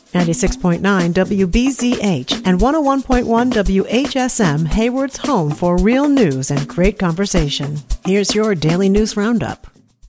96.9 WBZH and 101.1 WHSM, Hayward's home for real news and great conversation. Here's your daily news roundup.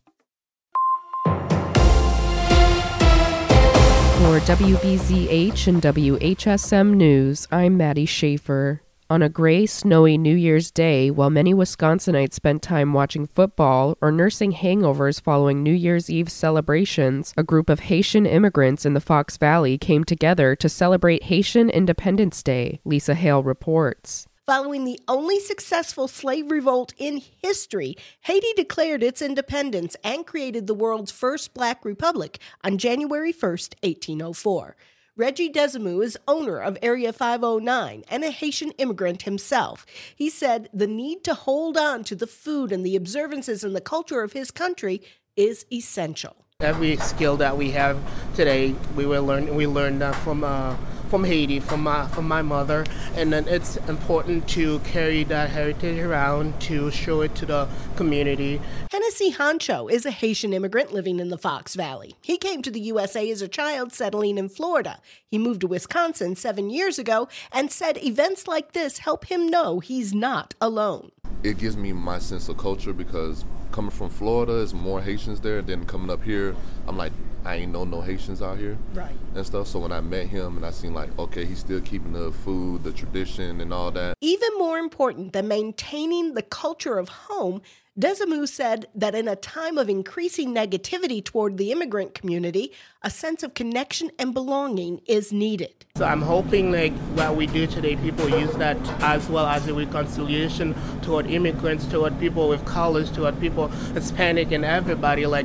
For WBZH and WHSM News, I'm Maddie Schaefer. On a gray, snowy New Year's Day, while many Wisconsinites spent time watching football or nursing hangovers following New Year's Eve celebrations, a group of Haitian immigrants in the Fox Valley came together to celebrate Haitian Independence Day, Lisa Hale reports. Following the only successful slave revolt in history, Haiti declared its independence and created the world's first black republic on January 1st, 1804. Reggie Desamou is owner of Area 509 and a Haitian immigrant himself. He said the need to hold on to the food and the observances and the culture of his country is essential. Every skill that we have today, we learned that from Haiti, from my mother, and then it's important to carry that heritage around to show it to the community. Hennessy Honcho is a Haitian immigrant living in the Fox Valley. He came to the USA as a child settling in Florida. He moved to Wisconsin 7 years ago and said events like this help him know he's not alone. It gives me my sense of culture because coming from Florida, there's more Haitians there. Then coming up here, I'm like, I ain't know no Haitians out here, right, and stuff. So when I met him and I seen like, okay, he's still keeping the food, the tradition and all that. Even more important than maintaining the culture of home, Desamou said that in a time of increasing negativity toward the immigrant community, a sense of connection and belonging is needed. So I'm hoping like what we do today, people use that as well as a reconciliation toward immigrants, toward people with colors, toward people Hispanic and everybody, like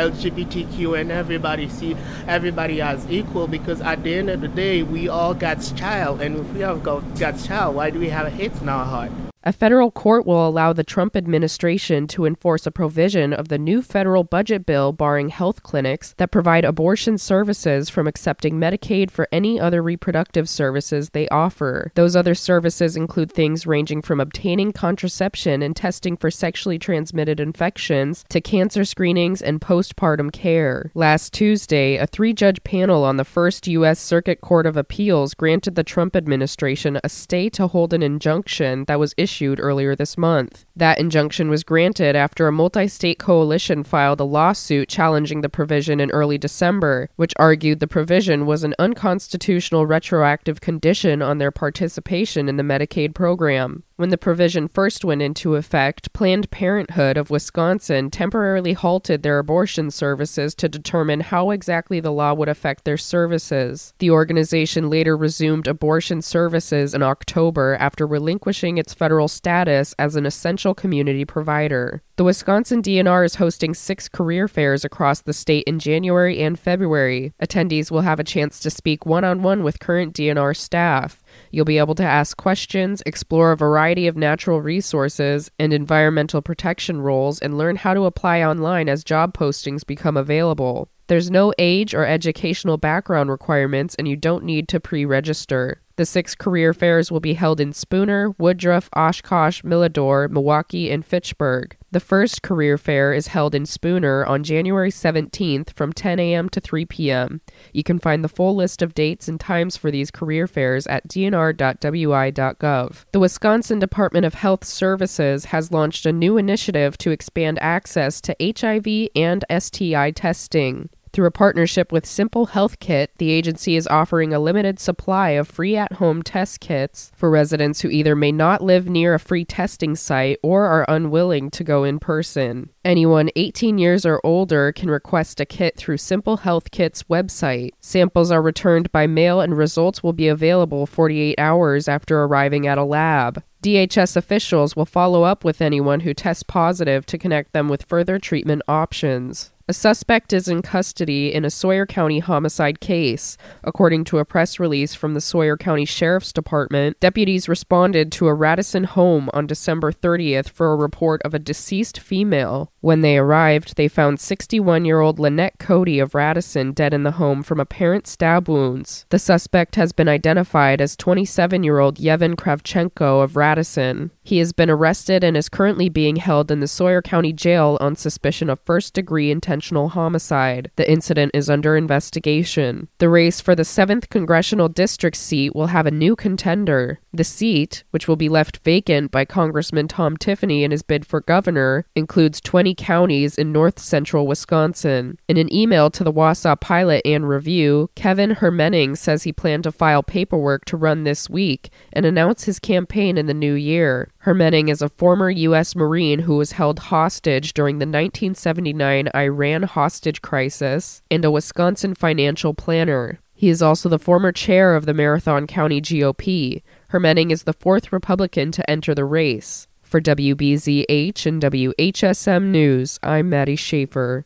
LGBTQ, and everybody see everybody as equal, because at the end of the day, we all God's child, and if we have God's child, why do we have hate in our heart? A federal court will allow the Trump administration to enforce a provision of the new federal budget bill barring health clinics that provide abortion services from accepting Medicaid for any other reproductive services they offer. Those other services include things ranging from obtaining contraception and testing for sexually transmitted infections to cancer screenings and postpartum care. Last Tuesday, a 3-judge panel on the First U.S. Circuit Court of Appeals granted the Trump administration a stay to hold an injunction that was issued earlier this month. That injunction was granted after a multi-state coalition filed a lawsuit challenging the provision in early December, which argued the provision was an unconstitutional retroactive condition on their participation in the Medicaid program. When the provision first went into effect, Planned Parenthood of Wisconsin temporarily halted their abortion services to determine how exactly the law would affect their services. The organization later resumed abortion services in October after relinquishing its federal status as an essential community provider. The Wisconsin DNR is hosting 6 career fairs across the state in January and February. Attendees will have a chance to speak one-on-one with current DNR staff. You'll be able to ask questions, explore a variety of natural resources and environmental protection roles, and learn how to apply online as job postings become available. There's no age or educational background requirements, and you don't need to pre-register. The 6 career fairs will be held in Spooner, Woodruff, Oshkosh, Milledore, Milwaukee, and Fitchburg. The first career fair is held in Spooner on January 17th from 10 a.m. to 3 p.m. You can find the full list of dates and times for these career fairs at dnr.wi.gov. The Wisconsin Department of Health Services has launched a new initiative to expand access to HIV and STI testing. Through a partnership with Simple Health Kit, the agency is offering a limited supply of free at-home test kits for residents who either may not live near a free testing site or are unwilling to go in person. Anyone 18 years or older can request a kit through Simple Health Kit's website. Samples are returned by mail and results will be available 48 hours after arriving at a lab. DHS officials will follow up with anyone who tests positive to connect them with further treatment options. A suspect is in custody in a Sawyer County homicide case. According to a press release from the Sawyer County Sheriff's Department, deputies responded to a Radisson home on December 30th for a report of a deceased female. When they arrived, they found 61-year-old Lynette Cody of Radisson dead in the home from apparent stab wounds. The suspect has been identified as 27-year-old Yevhen Kravchenko of Radisson. He has been arrested and is currently being held in the Sawyer County Jail on suspicion of first-degree intentional intentional homicide. The incident is under investigation. The race for the 7th Congressional District seat will have a new contender. The seat, which will be left vacant by Congressman Tom Tiffany in his bid for governor, includes 20 counties in north-central Wisconsin. In an email to the Wausau Pilot and Review, Kevin Hermenning says he planned to file paperwork to run this week and announce his campaign in the new year. Hermenning is a former U.S. Marine who was held hostage during the 1979 Iran hostage crisis and a Wisconsin financial planner. He is also the former chair of the Marathon County GOP. Hermenning is the 4th Republican to enter the race. For WBZH and WHSM News, I'm Maddie Schaefer.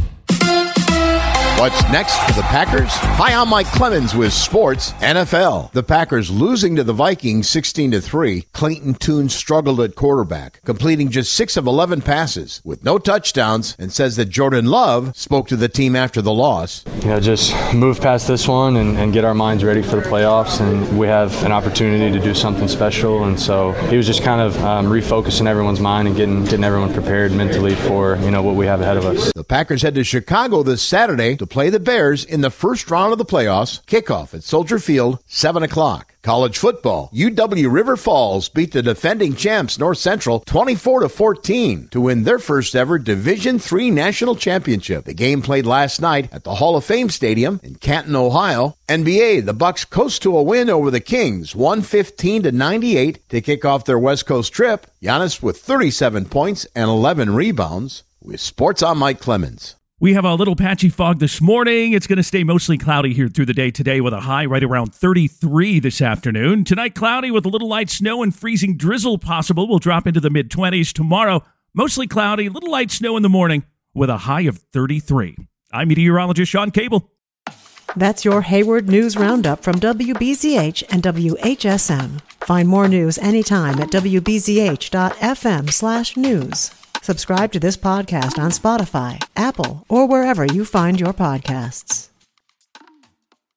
What's next for the Packers? Hi, I'm Mike Clemens with Sports NFL. The Packers losing to the Vikings 16-3. Clayton Tune struggled at quarterback, completing just 6 of 11 passes with no touchdowns, and says that Jordan Love spoke to the team after the loss. Just move past this one and get our minds ready for the playoffs, and we have an opportunity to do something special. And so he was just kind of refocusing everyone's mind and getting everyone prepared mentally for what we have ahead of us. The Packers head to Chicago this Saturday to play the Bears in the first round of the playoffs. Kickoff at Soldier Field, 7 o'clock. College football. UW River Falls beat the defending champs North Central 24-14 to win their first ever Division III national championship. The game played last night at the Hall of Fame Stadium in Canton, Ohio. NBA, the Bucks coast to a win over the Kings, 115-98 to kick off their West Coast trip. Giannis with 37 points and 11 rebounds. With Sports, I'm Mike Clemens. We have a little patchy fog this morning. It's going to stay mostly cloudy here through the day today with a high right around 33 this afternoon. Tonight, cloudy with a little light snow and freezing drizzle possible. We'll drop into the mid-20s. Tomorrow, mostly cloudy, little light snow in the morning with a high of 33. I'm meteorologist Sean Cable. That's your Hayward News Roundup from WBZH and WHSM. Find more news anytime at WBZH.FM/news. Subscribe to this podcast on Spotify, Apple, or wherever you find your podcasts.